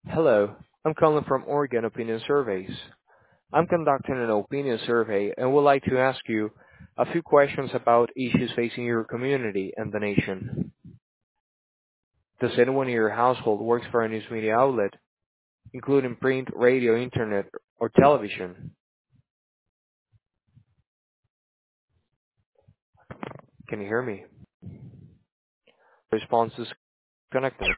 Hello, I'm calling from Oregon Opinion Surveys. I'm conducting an opinion survey and would like to ask you a few questions about issues facing your community and the nation. Does anyone in your household work for a news media outlet, including print, radio, internet, or television? Can you hear me? Response is connected.